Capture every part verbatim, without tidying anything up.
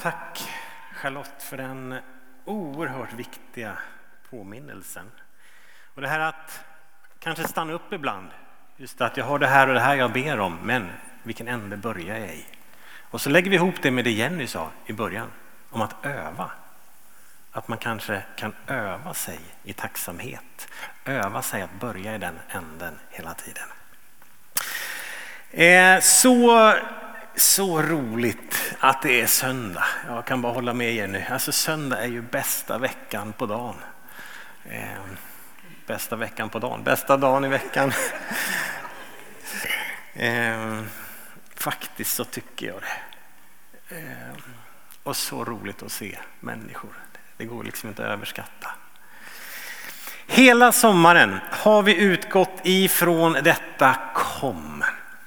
Tack Charlotte för den oerhört viktiga påminnelsen. Och det här att kanske stanna upp ibland. Just att jag har det här och det här jag ber om, men vilken ände börjar jag i? Och så lägger vi ihop det med det Jenny sa i början om att öva. Att man kanske kan öva sig i tacksamhet. Öva sig att börja i den änden hela tiden. Eh, så, så roligt att det är söndag. Jag kan bara hålla med Jenny. Alltså söndag är ju bästa veckan på dagen. Eh, bästa veckan på dagen. Bästa dagen i veckan. eh, faktiskt så tycker jag det. Eh, och så roligt att se människor. Det går liksom inte att överskatta. Hela sommaren har vi utgått ifrån detta kom.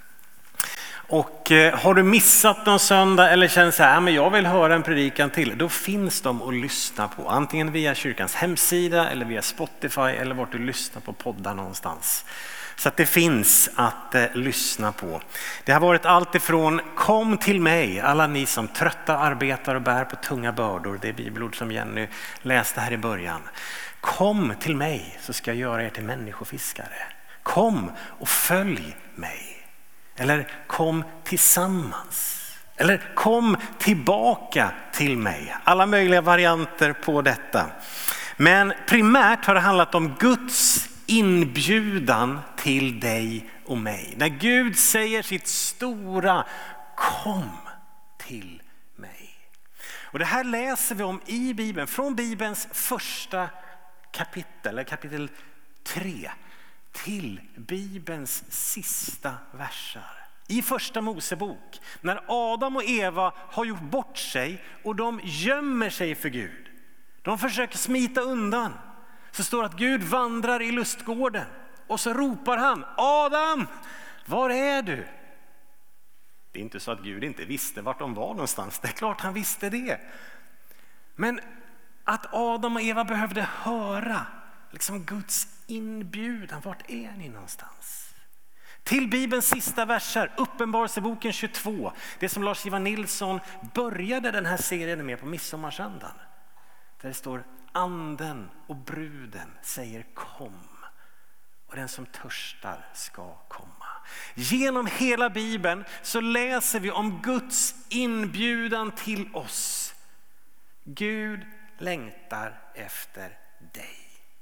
Och eh, har du missat någon söndag eller känner så här, men jag vill höra en predikan till, då finns de att lyssna på. Antingen via kyrkans hemsida eller via Spotify eller vart du lyssnar på poddar någonstans. Så att det finns att eh, lyssna på. Det har varit allt ifrån kom till mig, alla ni som trötta arbetar och bär på tunga bördor. Det är bibelord som Jenny läste här i början. Kom till mig så ska jag göra er till människofiskare. Kom och följ mig. Eller kom tillsammans. Eller kom tillbaka till mig. Alla möjliga varianter på detta. Men primärt har det handlat om Guds inbjudan till dig och mig. När Gud säger sitt stora kom till mig. Och det här läser vi om i Bibeln. Från Bibelns första kapitel, eller kapitel tre. Till Bibelns sista versar. I första Mosebok. När Adam och Eva har gjort bort sig och de gömmer sig för Gud. De försöker smita undan. Så står det att Gud vandrar i lustgården. Och så ropar han, Adam, var är du? Det är inte så att Gud inte visste vart de var någonstans. Det är klart han visste det. Men att Adam och Eva behövde höra liksom Guds inbjudan. Vart är ni någonstans? Till Bibelns sista verser, Uppenbarelseboken tjugotvå. Det som Lars-Ivar Nilsson började den här serien med på midsommarsöndagen. Där det står anden och bruden säger kom. Och den som törstar ska komma. Genom hela Bibeln så läser vi om Guds inbjudan till oss. Gud längtar efter dig.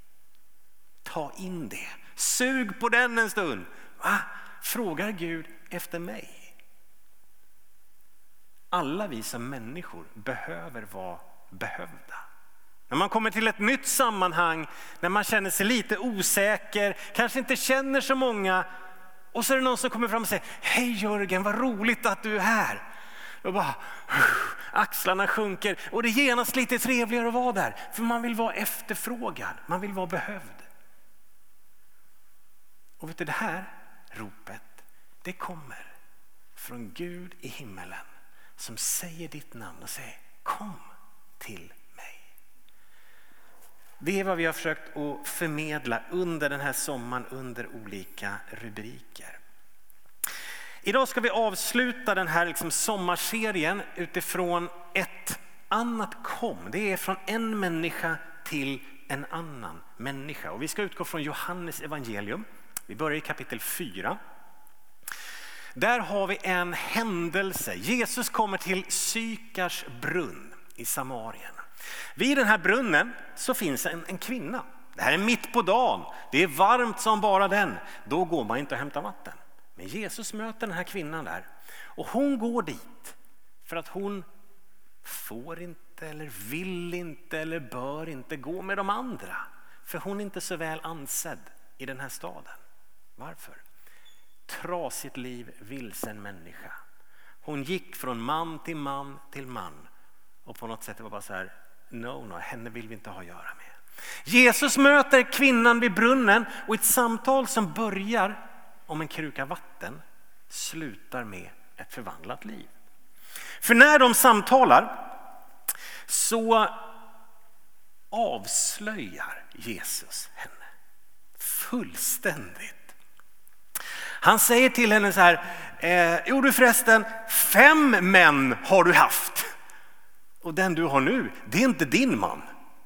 Ta in det. Sug på den en stund. Va? Frågar Gud efter mig? Alla vi som människor behöver vara behövda. När man kommer till ett nytt sammanhang, när man känner sig lite osäker, kanske inte känner så många, och så är det någon som kommer fram och säger, hej Jörgen, vad roligt att du är här. Och bara, axlarna sjunker och det är genast lite trevligare att vara där. För man vill vara efterfrågad, man vill vara behövd. Och vet du, det här ropet, det kommer från Gud i himmelen som säger ditt namn och säger, kom till mig. Det är vad vi har försökt att förmedla under den här sommaren under olika rubriker. Idag ska vi avsluta den här liksom sommarserien utifrån ett annat kom. Det är från en människa till en annan människa. Och vi ska utgå från Johannes evangelium. Vi börjar i kapitel fyra. Där har vi en händelse. Jesus kommer till Sykars brunn i Samarien. Vid den här brunnen så finns en, en kvinna. Det här är mitt på dagen. Det är varmt som bara den. Då går man inte och hämtar vatten. Men Jesus möter den här kvinnan där. Och hon går dit för att hon får inte eller vill inte eller bör inte gå med de andra. För hon är inte så väl ansedd i den här staden. Varför? Trasigt liv, vilsen människa. Hon gick från man till man till man. Och på något sätt var det bara så här, no, no, henne vill vi inte ha att göra med. Jesus möter kvinnan vid brunnen och ett samtal som börjar om en kruka vatten slutar med ett förvandlat liv. För när de samtalar så avslöjar Jesus henne fullständigt. Han säger till henne så här, eh, jo du förresten, fem män har du haft. och den du har nu, det är inte din man.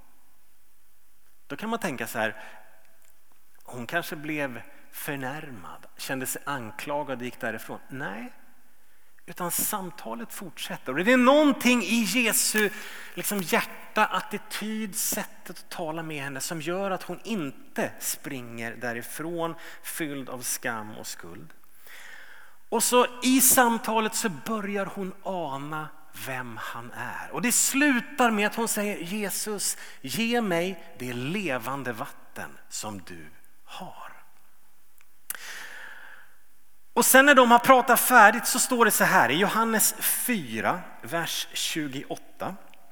Då kan man tänka så här, hon kanske blev förnärmad, kände sig anklagad och gick därifrån. Nej, utan samtalet fortsätter. Och det är någonting i Jesu liksom hjärta, attityd, sättet att tala med henne som gör att hon inte springer därifrån fylld av skam och skuld. Och så i samtalet så börjar hon ana vem han är. Och det slutar med att hon säger, Jesus, ge mig det levande vatten som du har. Och sen när de har pratat färdigt så står det så här i Johannes fyra, vers tjugoåtta.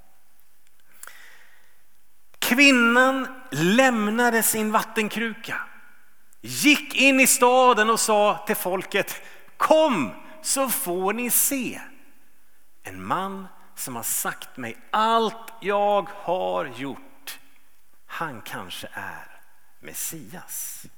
Kvinnan lämnade sin vattenkruka, gick in i staden och sa till folket, kom så får ni se en man som har sagt mig allt jag har gjort. Han kanske är Messias.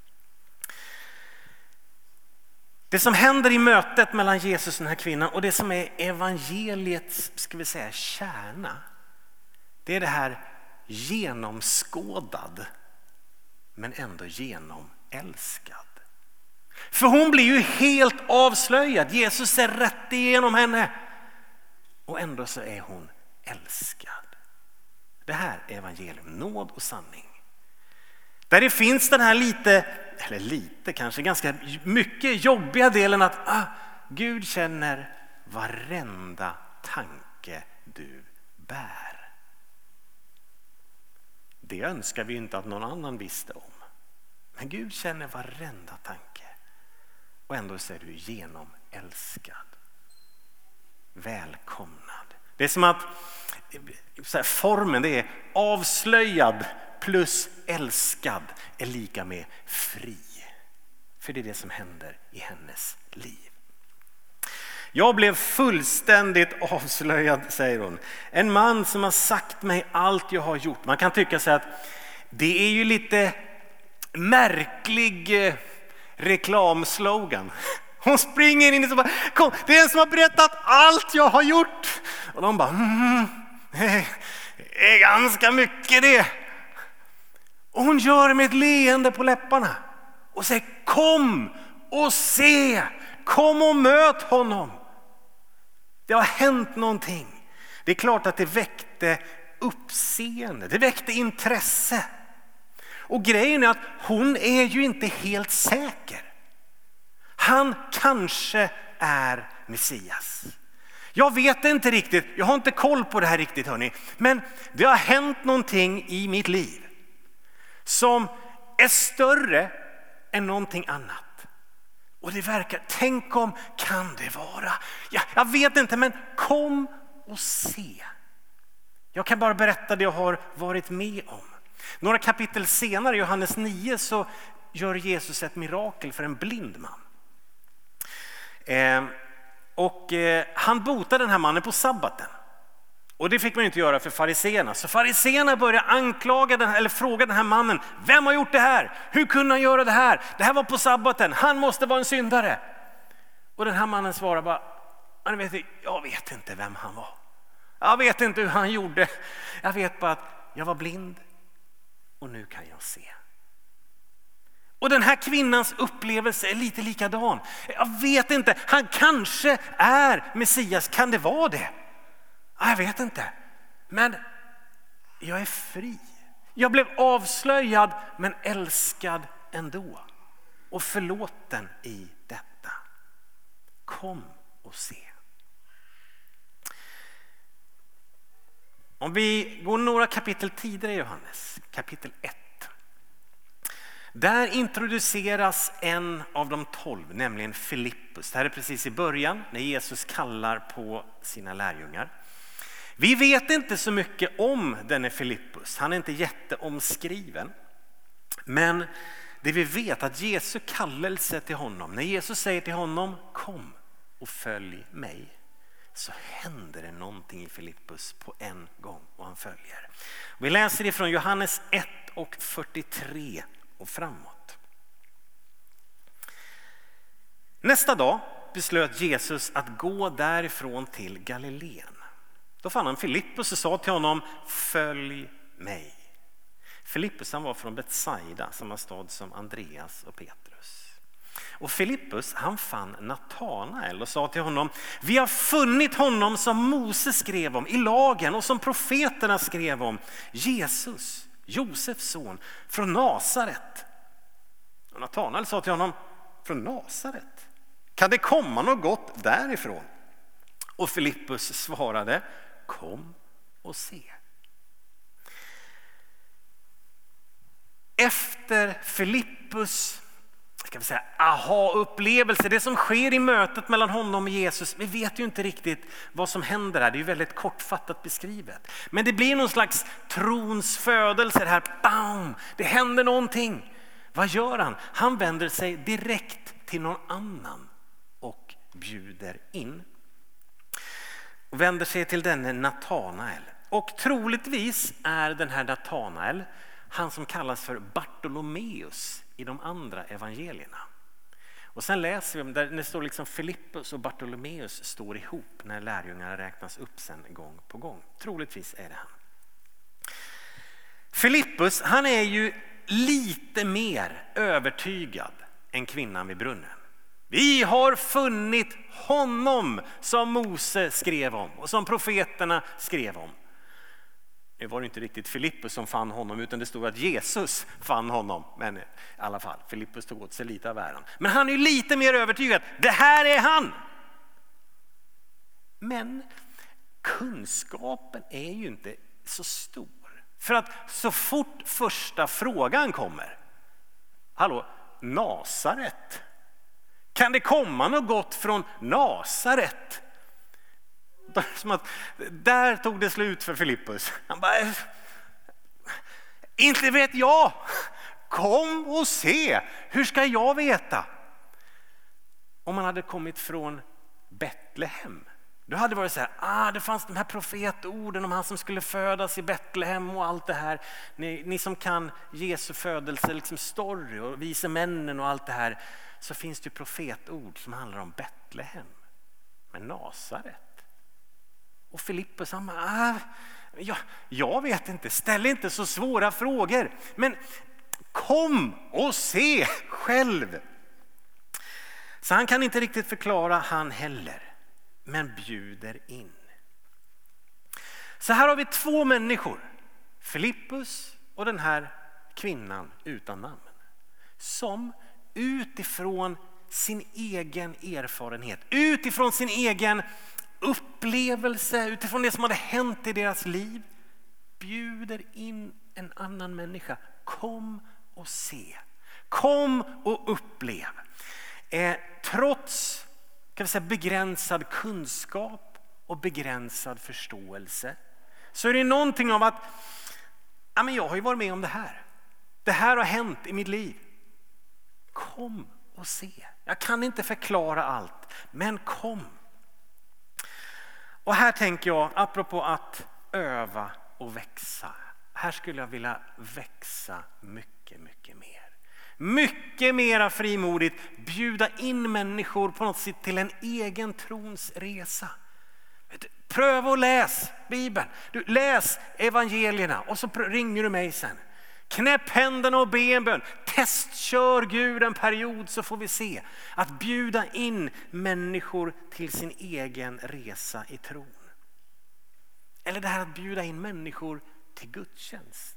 Det som händer i mötet mellan Jesus och den här kvinnan och det som är evangeliets, ska vi säga, kärna, det är det här genomskådad men ändå genomälskad. För hon blir ju helt avslöjad. Jesus ser rätt igenom henne och ändå så är hon älskad. Det här är evangelium, nåd och sanning. Där det finns den här lite, eller lite kanske ganska mycket jobbiga delen att ah, Gud känner varenda tanke du bär. Det önskar vi inte att någon annan visste om. Men Gud känner varenda tanke. Och ändå så är du genomälskad. Välkomnad. Det är som att så här, formen det är avslöjad plus älskad är lika med fri. För det är det som händer i hennes liv. Jag blev fullständigt avslöjad, säger hon. En man som har sagt mig allt jag har gjort. Man kan tycka så att det är ju lite märklig reklamslogan. Hon springer in och så bara, kom, det är en som har berättat allt jag har gjort. Och de bara, mm, det är ganska mycket det. Och hon gör det med ett leende på läpparna och säger, kom och se, kom och möt honom. Det har hänt någonting. Det är klart att det väckte uppseende, det väckte intresse. Och grejen är att hon är ju inte helt säker. Han kanske är Messias. Jag vet inte riktigt, jag har inte koll på det här riktigt hörni. Men det har hänt någonting i mitt liv som är större än någonting annat. Och det verkar, tänk om kan det vara? Ja, jag vet inte, men kom och se. Jag kan bara berätta det jag har varit med om. Några kapitel senare, Johannes nio, så gör Jesus ett mirakel för en blind man. Eh, och eh, han botar den här mannen på sabbaten. Och det fick man inte göra för fariseerna. Så fariseerna började anklaga den, eller fråga den här mannen. Vem har gjort det här? Hur kunde han göra det här? Det här var på sabbaten. Han måste vara en syndare. Och den här mannen svarar bara. Jag vet, jag vet inte vem han var. Jag vet inte hur han gjorde. Jag vet bara att jag var blind. Och nu kan jag se. Och den här kvinnans upplevelse är lite likadan. Jag vet inte. Han kanske är Messias. Kan det vara det? Jag vet inte. Men jag är fri. Jag blev avslöjad men älskad ändå. Och förlåten i detta. Kom och se. Om vi går några kapitel tidigare i Johannes. Kapitel ett. Där introduceras en av de tolv, nämligen Filippus. Det här är precis i början när Jesus kallar på sina lärjungar. Vi vet inte så mycket om denne Filippus. Han är inte jätteomskriven. Men det vi vet att Jesu kallelse till honom, när Jesus säger till honom kom och följ mig, så händer det någonting i Filippus på en gång och han följer. Vi läser ifrån Johannes ett och fyrtiotre och framåt. Nästa dag beslöt Jesus att gå därifrån till Galileen. Då fann han Filippus och sa till honom, följ mig. Filippus han var från Betsaida, samma stad som Andreas och Petrus. Och Filippus han fann Natanael och sa till honom, vi har funnit honom som Mose skrev om i lagen och som profeterna skrev om, Jesus, Josefs son, från Nasaret. Och Natanael sa till honom, från Nasaret? Kan det komma något gott därifrån? Och Filippus svarade, kom och se. Efter Filippus, ska vi säga, aha-upplevelse, det som sker i mötet mellan honom och Jesus, vi vet ju inte riktigt vad som händer här, det är ju väldigt kortfattat beskrivet. Men det blir någon slags trons födelse här, bam, det händer någonting. Vad gör han? Han vänder sig direkt till någon annan och bjuder in. Och vänder sig till denne Natanael. Och troligtvis är den här Natanael han som kallas för Bartolomeus i de andra evangelierna. Och sen läser vi om där det står liksom Filippus och Bartolomeus står ihop när lärjungarna räknas upp sen gång på gång. Troligtvis är det han. Filippus han är ju lite mer övertygad än kvinnan vid brunnen. Vi har funnit honom som Mose skrev om och som profeterna skrev om. Det var inte riktigt Filippus som fann honom utan det stod att Jesus fann honom. Men i alla fall, Filippus tog åt sig lite av äran. Men han är ju lite mer övertygad. Det här är han! Men kunskapen är ju inte så stor. För att så fort första frågan kommer. Hallå, Nasaret? Kan det komma något gott från Nasaret? Som att, där tog det slut för Filippus. Han bara, inte vet jag. Kom och se. Hur ska jag veta? Om man hade kommit från Betlehem. Då hade det varit så här, ah, det fanns de här profetorden om han som skulle födas i Betlehem och allt det här. Ni, ni som kan Jesu födelse, liksom story och vise männen och allt det här. Så finns det ju profetord som handlar om Betlehem. Men Nasaret. Och Filippus han ah, ja, jag vet inte, ställ inte så svåra frågor. Men kom och se själv. Så han kan inte riktigt förklara han heller. Men bjuder in. Så här har vi två människor. Filippus och den här kvinnan utan namn. Som utifrån sin egen erfarenhet. Utifrån sin egen upplevelse, utifrån det som hade hänt i deras liv, bjuder in en annan människa. Kom och se. Kom och upplev. Eh, trots kan vi säga, begränsad kunskap och begränsad förståelse så är det någonting av att ja, men jag har ju varit med om det här. Det här har hänt i mitt liv. Kom och se. Jag kan inte förklara allt, men kom. Och här tänker jag, apropå att öva och växa. Här skulle jag vilja växa mycket, mycket mer. Mycket mera frimodigt bjuda in människor på något sätt till en egen trons resa. Pröva och läs Bibeln. Du, läs evangelierna och så ringer du mig sen. Knäpp händerna och be en bön. Testkör Gud en period så får vi se. Att bjuda in människor till sin egen resa i tron. Eller det här att bjuda in människor till gudstjänst.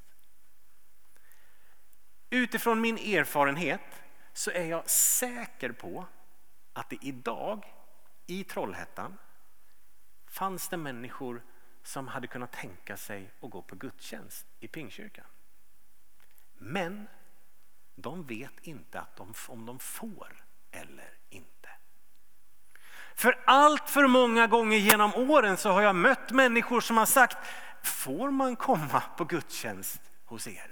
Utifrån min erfarenhet så är jag säker på att det idag i Trollhättan fanns det människor som hade kunnat tänka sig att gå på gudstjänst i Pingstkyrkan. Men de vet inte att de, om de får eller inte. För allt för många gånger genom åren så har jag mött människor som har sagt, får man komma på gudstjänst hos er?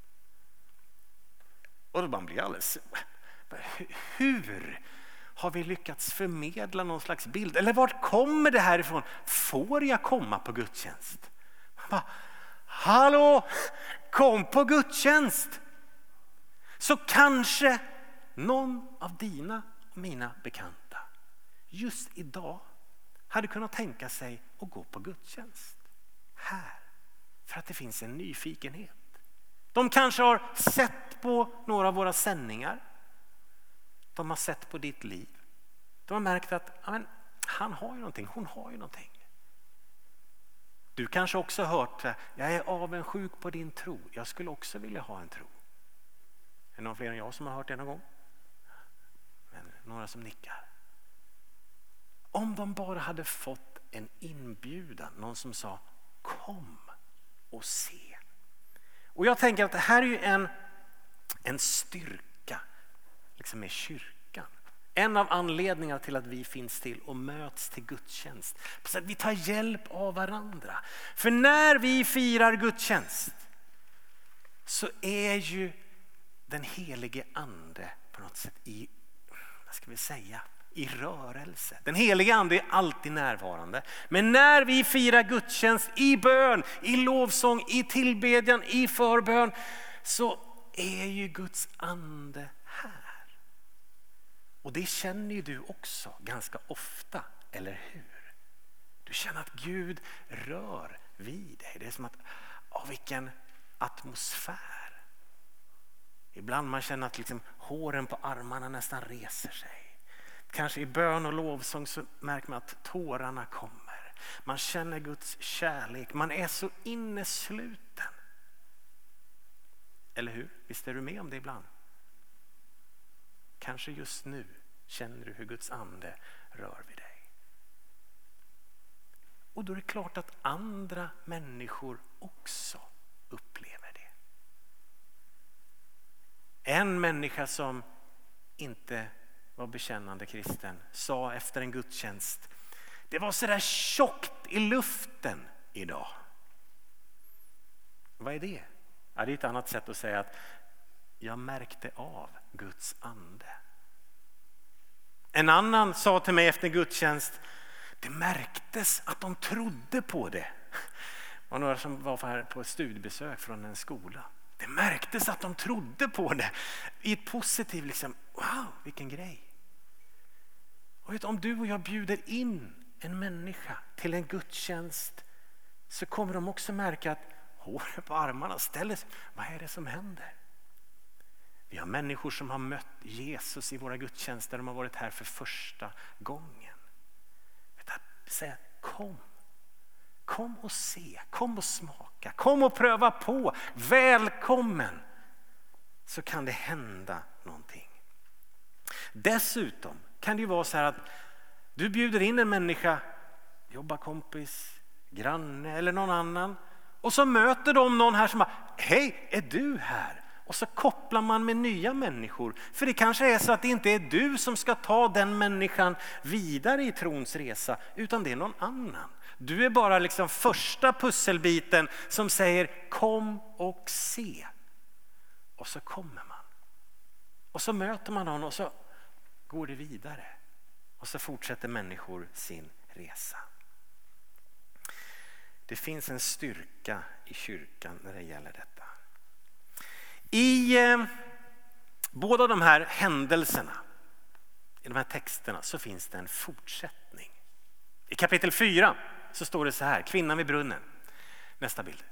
Och då man blir alldeles, hur har vi lyckats förmedla någon slags bild? Eller vart kommer det här ifrån? Får jag komma på gudstjänst? Man bara, hallå, kom på gudstjänst. Så kanske någon av dina och mina bekanta just idag hade kunnat tänka sig att gå på gudstjänst här. För att det finns en nyfikenhet. De kanske har sett på några av våra sändningar. De har sett på ditt liv. De har märkt att ja, men, han har ju någonting, hon har ju någonting. Du kanske också har hört, jag är avundsjuk på din tro. Jag skulle också vilja ha en tro. Är det någon fler än jag som har hört det någon gång? Men några som nickar. Om de bara hade fått en inbjudan, någon som sa kom och se. Och jag tänker att det här är ju en, en styrka liksom med kyrkan. En av anledningarna till att vi finns till och möts till gudstjänst. Så att vi tar hjälp av varandra. För när vi firar gudstjänst så är ju den helige ande på något sätt i, vad ska vi säga, i rörelse. Den helige ande är alltid närvarande. Men när vi firar gudstjänst i bön, i lovsång, i tillbedjan, i förbön så är ju Guds ande här. Och det känner ju du också ganska ofta, eller hur? Du känner att Gud rör vid dig. Det är som att, av vilken atmosfär. Ibland man känner att liksom håren på armarna nästan reser sig. Kanske i bön och lovsång så märker man att tårarna kommer. Man känner Guds kärlek. Man är så innesluten. Eller hur? Visst är du med om det ibland? Kanske just nu känner du hur Guds ande rör vid dig. Och då är det klart att andra människor också upplever det. En människa som inte var bekännande kristen sa efter en gudstjänst: det var så där tjockt i luften idag. Vad är det? Ja, det är ett annat sätt att säga att jag märkte av Guds ande. En annan sa till mig efter gudstjänst: det märktes att de trodde på det. Det var några som var här på ett studiebesök från en skola. Det märktes att de trodde på det. I ett positivt liksom, wow, vilken grej. Och vet, om du och jag bjuder in en människa till en gudstjänst så kommer de också märka att håret på armarna ställer sig. Vad är det som händer? Vi har människor som har mött Jesus i våra gudstjänster. De har varit här för första gången. Vet du, säga, kom. Kom och se, kom och smaka, kom och pröva på. Välkommen. Så kan det hända någonting. Dessutom kan det ju vara så här att du bjuder in en människa, jobbarkompis, granne eller någon annan. Och så möter de någon här som bara, hej, är du här? Och så kopplar man med nya människor. För det kanske är så att det inte är du som ska ta den människan vidare i trons resa, utan det är någon annan. Du är bara liksom första pusselbiten som säger kom och se. Och så kommer man. Och så möter man någon och så går det vidare. Och så fortsätter människor sin resa. Det finns en styrka i kyrkan när det gäller detta. I eh, båda de här händelserna, i de här texterna, så finns det en fortsättning. I kapitel fyra så står det så här, kvinnan vid brunnen. Nästa bild.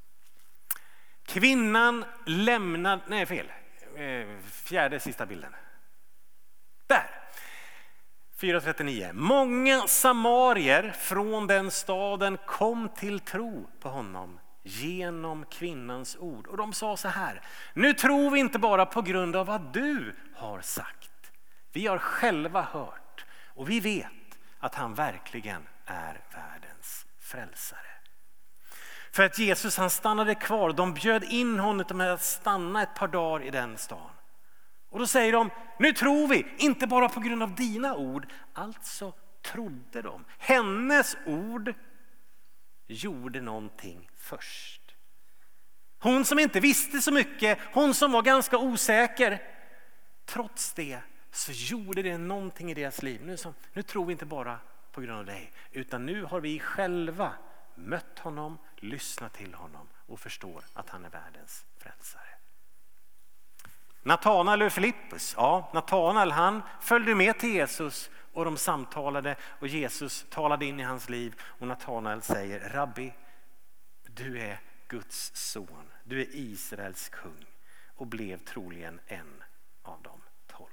Kvinnan lämnade, nej fel, eh, fjärde sista bilden. Där. fyra trettionio. Många samarier från den staden kom till tro på honom genom kvinnans ord. Och de sa så här: nu tror vi inte bara på grund av vad du har sagt. Vi har själva hört och vi vet att han verkligen är världens frälsare. För att Jesus han stannade kvar. De bjöd in honom att stanna ett par dagar i den stan. Och då säger de, nu tror vi, inte bara på grund av dina ord. Alltså trodde de. Hennes ord gjorde någonting först. Hon som inte visste så mycket, hon som var ganska osäker. Trots det så gjorde det någonting i deras liv. Nu, så, nu tror vi inte bara på grund av dig, utan nu har vi själva mött honom, lyssnat till honom och förstår att han är världens frälsare. Natanael och Filippus, ja, Natanael han följde med till Jesus Och de samtalade och Jesus talade in i hans liv och Natanael säger: Rabbi, du är Guds son, du är Israels kung, och blev troligen en av de tolv.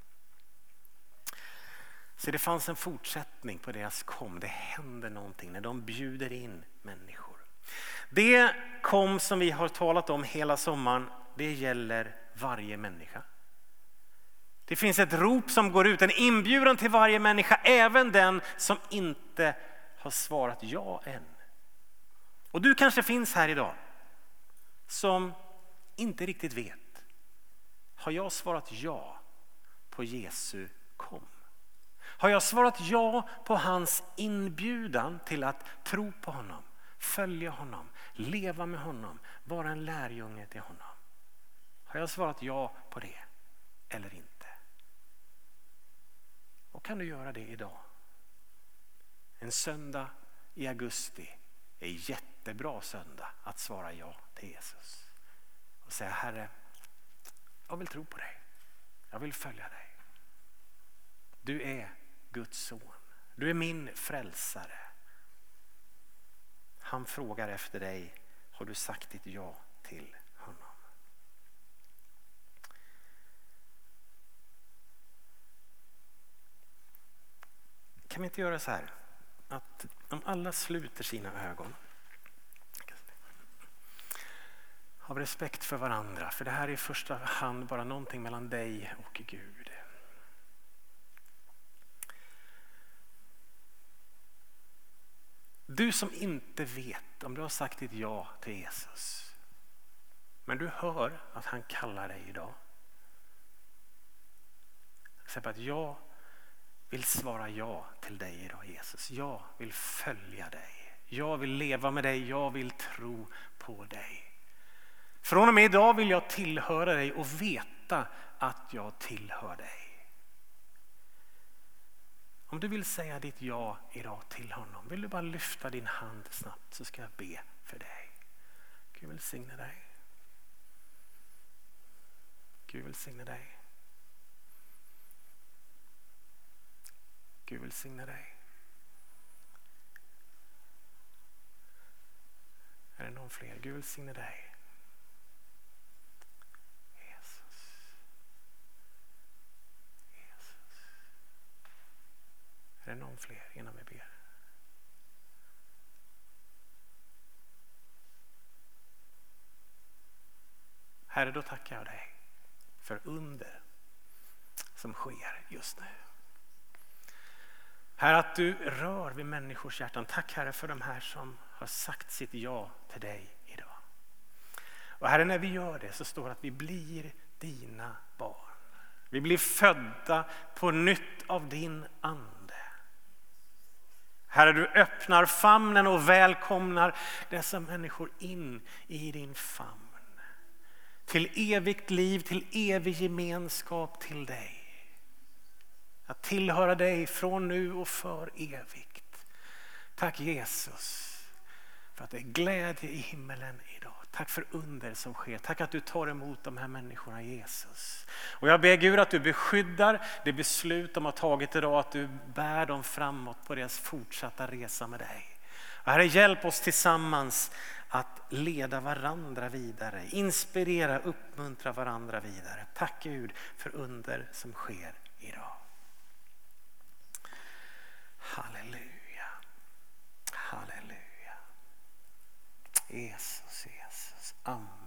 Så det fanns en fortsättning på deras kom. Det händer någonting när de bjuder in människor. Det kom som vi har talat om hela sommaren, det gäller varje människa. Det finns ett rop som går ut, en inbjudan till varje människa, även den som inte har svarat ja än. Och du kanske finns här idag som inte riktigt vet. Har jag svarat ja på Jesu kom? Har jag svarat ja på hans inbjudan till att tro på honom, följa honom, leva med honom, vara en lärjunge till honom? Har jag svarat ja på det eller inte? Och kan du göra det idag? En söndag i augusti är jättebra söndag att svara ja till Jesus. Och säga: Herre, jag vill tro på dig. Jag vill följa dig. Du är Guds son. Du är min frälsare. Han frågar efter dig. Har du sagt ditt ja till honom? Kan vi inte göra så här att om alla sluter sina ögon, av respekt för varandra, för det här är i första hand bara någonting mellan dig och Gud. Du som inte vet om du har sagt ditt ja till Jesus, men du hör att han kallar dig idag. Säg att jag vill svara ja till dig idag, Jesus. Jag vill följa dig. Jag vill leva med dig. Jag vill tro på dig. Från och med idag vill jag tillhöra dig och veta att jag tillhör dig. Om du vill säga ditt ja idag till honom, vill du bara lyfta din hand snabbt, så ska jag be för dig. Gud välsigne dig. Gud välsigne dig. Gud välsigne dig. Är det någon fler? Gud välsigne dig. Jesus. Jesus. Är det någon fler innan vi ber? Herre, då tackar jag dig för under som sker just nu. Herre, att du rör vid människors hjärtan. Tack Herre för de här som har sagt sitt ja till dig idag. Och Herre, när vi gör det så står det att vi blir dina barn. Vi blir födda på nytt av din ande. Herre, du öppnar famnen och välkomnar dessa människor in i din famn. Till evigt liv, till evig gemenskap till dig. Att tillhöra dig från nu och för evigt. Tack Jesus för att det är glädje i himmelen idag. Tack för under som sker. Tack att du tar emot de här människorna, Jesus. Och jag ber Gud att du beskyddar det beslut de har tagit idag, att du bär dem framåt på deras fortsatta resa med dig. Och Herre, hjälp oss tillsammans att leda varandra vidare, inspirera, uppmuntra varandra vidare. Tack Gud för under som sker idag. Halleluja. Halleluja. Jesus, Jesus. Amen.